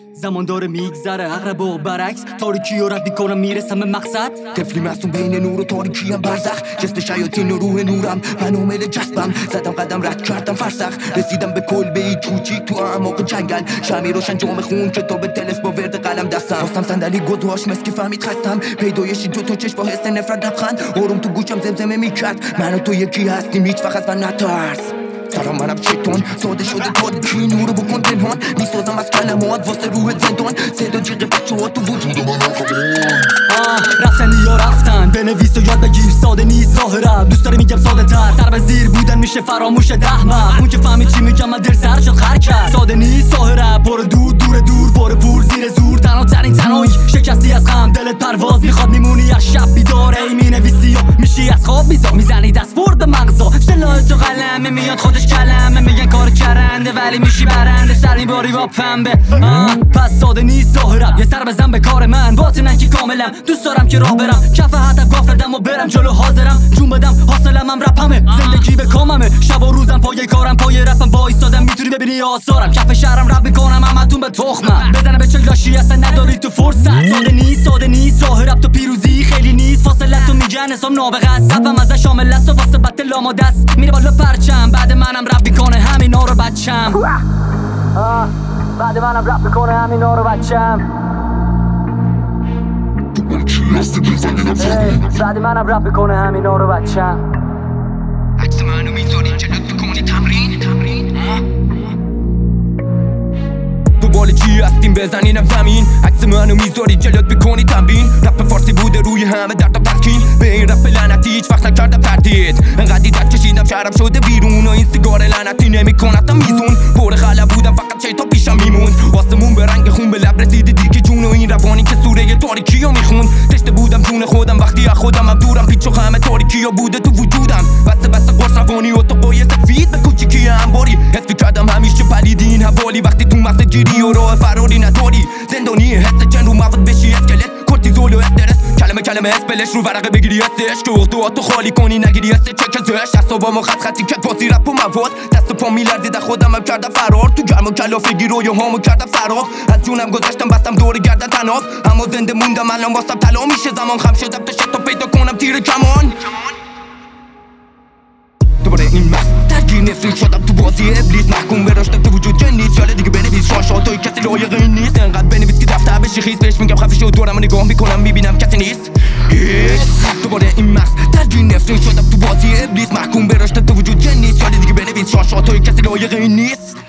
زمان داره میگذره عقرب و برعکس تاریکی رو رد میکنم میرسم به مقصد طفلی معصوم بین نور و تاریکی هم برزخ جسم شیاطین و روح نورم من عامل جذبم زدم قدم رد کردم فرسخ رسیدم به کلبه ای کوچیک تو اعماق جنگل شمی روشن جام خون کتاب تلس با ورد قلم دستم خواستم صندلی گذاشت مسکی فهمید خستم پیدایشی جو تو چشم با حس نفرت لبخند آروم تو گوشم زمزمه میکرد من و تو یکی هستیم هیچ وقت از من نترس سلام منم شیطان ساده شده تاریکی نورو بکن پنهان میسازم از کلمات واسه روح زندان صدا جیغ بچه ها تو وجود منم رفتن یا رفتن بنویس و یاد بگیر ساده نیست راه رب دوست داره میگم ساده تر سر به زیر بودن میشه فراموش دهمم اون که فهمید چی میگم من دل سر شد خر کرد ساده نیست راه رب برو دور برو پور زیر زور تنها ترین تنهایی شکستی از غم دلت پرواز میخواد میمونی از شب بیدار ای مینویسی و میشی از خواب بیزار میزنی دست برد مغزا سلاح تو قلمه میاد خودش کلمه میگن کار کرنده ولی میشی برنده سر میباری با پنبه پس ساده نیست راه رب یه سر بزن به کار من باطنن که کاملم دوست دارم که راه برم کف هدف گافتم و برم جلو حاضرم جون بدم حاصلم هم رپمه زندگی به کاممه شب و روزم پای کارم پای رپم وایسادم میتونی ببینی آثارم کف شهرم رپ میکنم همتون به تخمم بزنه به چه لاشی اصلا نداری تو فرصت ساده نیست راه رپ تو پیروزی خیلی نیست فاصله تو میگن حساب نابغه است صفم ازش شامل است و واسه بد لام دست میره بالا پرچم بعد منم رپ میکنه همینا رو بچم بعد منم رپ میکنه همینا رو بچم بعد منم رپ میکنه همینا رو بچم عکس منو میذاری جلوت بکنی تمرین دنبال چی هستیم بزنینم زمین عکس منو میذاری جلوت بکنی تمرین رپ فارسی بوده روی همه دردم تسکین به این رپ لعنتی هیچ وقت نکردم تردید انقدی درد کشیدم شهرم شده بیرون و این سیگار لعنتی نمیکنتم میزون پر خلا بودم فقط شیطان پیشم میموند آسمون به رنگ خون به لب رسیده دیگه جون و این روانی که سوره تاریکی رو میخون تشته بودم جون خودم وقتی از خودم هم دورم پیچ و خم تاریکی ها بوده تو وجودم بسته قرص روانی و تو قای سفید به کوچیکی انباری حس کردم همیشه پلید این حوالی وقتی تو مغز گیری و راه فراری نداری زندانی حس چند رو مواد بشی اسکلت کورتیزول و استرس کلمه اسپلش رو ورقه بگیری استش که اخدواتو خالی کنی نگیری است چک زش اصابامو خطی که پاسی رپ و مواد دست و پا میلرزید خودم هم کردم فرار تو گرم و کلافگی رویاهامو کردم سراب از جونم گذاشتم بستم دور گردن تناب اما زنده موندم الان واسم طلا میشه زمان خم شدم تا شتا پیدا کنم تیر کمان دوباره این مست درگیر نفرین شدم تو بازی ابلیس محکوم به رشد تو وجود جنیست یاله دیگه بنویس شاشاتای کسی لایق این نیست انقدر بنویس که دفتر بشی خیز بهش میگم خفه شو دورم نگاه میکنم میبینم کسی نیست هیچ دوباره این مست درگیر نفرین شدم تو بازی ابلیس محکوم به رشد تو وجود جنیست یاله دیگه بنویس شاشاتای کسی لایق این نیست